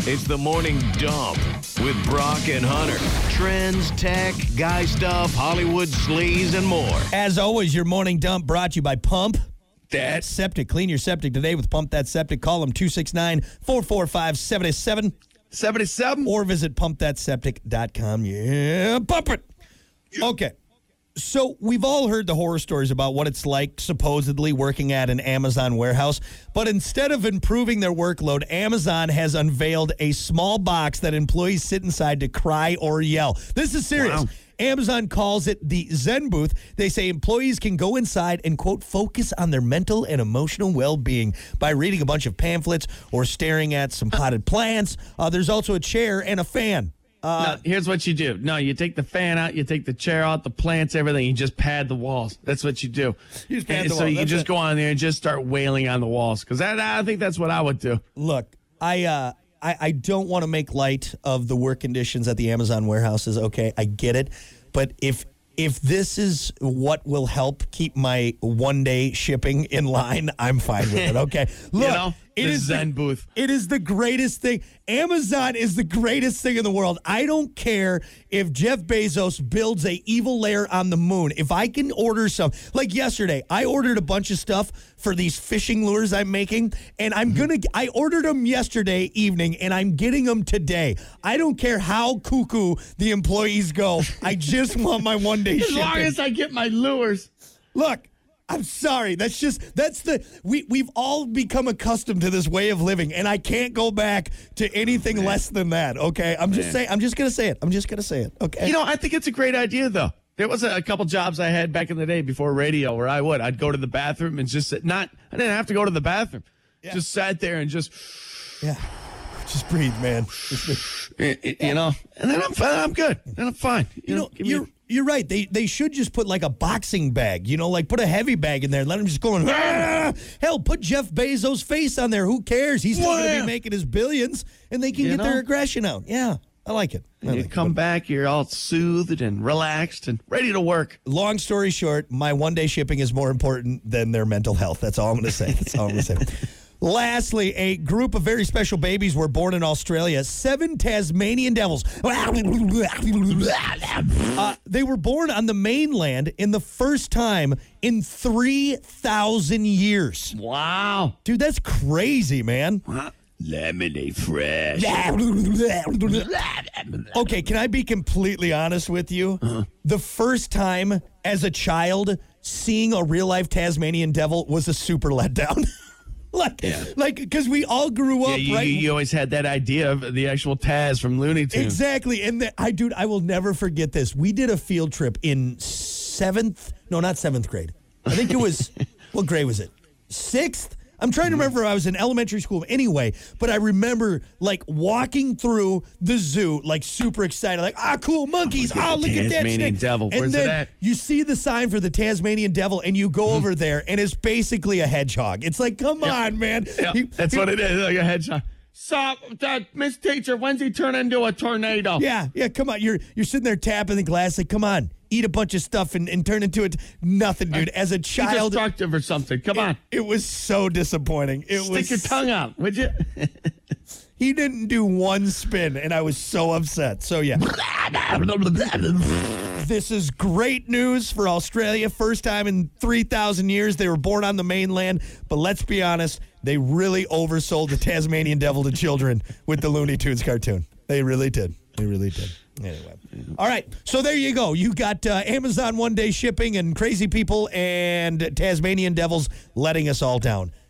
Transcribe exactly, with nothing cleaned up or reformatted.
It's the Morning Dump with Brock and Hunter. Trends, tech, guy stuff, Hollywood sleaze, and more. As always, your Morning Dump brought to you by Pump That Septic. Clean your septic today with Pump That Septic. Call them two six nine, four four five, seven seven seventy-seven or visit pump that septic dot com. Yeah, pump it. Okay. So we've all heard the horror stories about what it's like supposedly working at an Amazon warehouse. But instead of improving their workload, Amazon has unveiled a small box that employees sit inside to cry or yell. This is serious. Wow. Amazon calls it the Zen booth. They say employees can go inside and, quote, focus on their mental and emotional well-being by reading a bunch of pamphlets or staring at some potted plants. Uh, there's also a chair and a fan. Uh, no, here's what you do. No, you take the fan out, you take the chair out, the plants, everything. You just pad the walls. That's what you do. You just pad and the so walls. you That's just it. go on there and just start wailing on the walls. Because I, I think that's what I would do. Look, I uh, I, I don't want to make light of the work conditions at the Amazon warehouses. Okay, I get it, but if if this is what will help keep my one day shipping in line, I'm fine with it. Okay, look, You know, it the is Zen the, booth. It is the greatest thing. Amazon is the greatest thing in the world. I don't care if Jeff Bezos builds a evil lair on the moon. If I can order some, like yesterday, I ordered a bunch of stuff for these fishing lures I'm making, and I'm gonna. I ordered them yesterday evening, and I'm getting them today. I don't care how cuckoo the employees go. I just want my one day As shipping. long as I get my lures. Look, I'm sorry. That's just that's the we we've all become accustomed to this way of living, and I can't go back to anything less than that. Okay, I'm just Man. saying. I'm just gonna say it. I'm just gonna say it. Okay. You know, I think it's a great idea, though. There was a, a couple jobs I had back in the day before radio where I would. I'd go to the bathroom and just sit. Not, I didn't have to go to the bathroom. Yeah. Just sat there and just, yeah. Just breathe, man. Just breathe. eh, eh, you know, and then I'm fine. I'm good. Then I'm fine. You know, give me- you're you're right. They they should just put like a boxing bag. You know, like put a heavy bag in there and let him just go. And, ah! Hell, put Jeff Bezos' face on there. Who cares? He's still going to Wham! be making his billions, and they can You get their know? aggression out. Yeah, I like it. I you like it. come back, you're all soothed and relaxed and ready to work. Long story short, my one-day shipping is more important than their mental health. That's all I'm going to say. That's all I'm going to say. Lastly, a group of very special babies were born in Australia. Seven Tasmanian devils. Uh, they were born on the mainland in the first time in three thousand years. Wow. Dude, that's crazy, man. Lemonade fresh. Okay, can I be completely honest with you? Uh-huh. The first time as a child seeing a real-life Tasmanian devil was a super letdown. Like, Yeah. like, because we all grew up, Yeah, you, right? you, you always had that idea of the actual Taz from Looney Tunes. Exactly. And the, I, dude, I will never forget this. We did a field trip in seventh, no, not seventh grade. I think it was, what grade was it? Sixth? I'm trying to remember. I was in elementary school anyway, but I remember like walking through the zoo, like super excited, like, ah, cool monkeys. Oh, Ah, look look at at the that Tasmanian snake. devil. And Where's then it at? you see the sign for the Tasmanian devil, and you go over there, and it's basically a hedgehog. It's like, come on, man. Yeah, He- that's he- what it is, like a hedgehog. So, uh, Miss Teacher, when's he turn into a tornado? Yeah, yeah, come on. You're you're sitting there tapping the glass, like, come on, eat a bunch of stuff and, and turn into it. Nothing, dude. As a Be child, destructive or something. Come on. it was so disappointing. It Stick was your tongue out, would you? He didn't do one spin, and I was so upset. So, yeah. This is great news for Australia. First time in three thousand years they were born on the mainland. But let's be honest, they really oversold the Tasmanian devil to children with the Looney Tunes cartoon. They really did. They really did. Anyway. All right. So there you go. You got uh, Amazon one-day shipping and crazy people and Tasmanian devils letting us all down.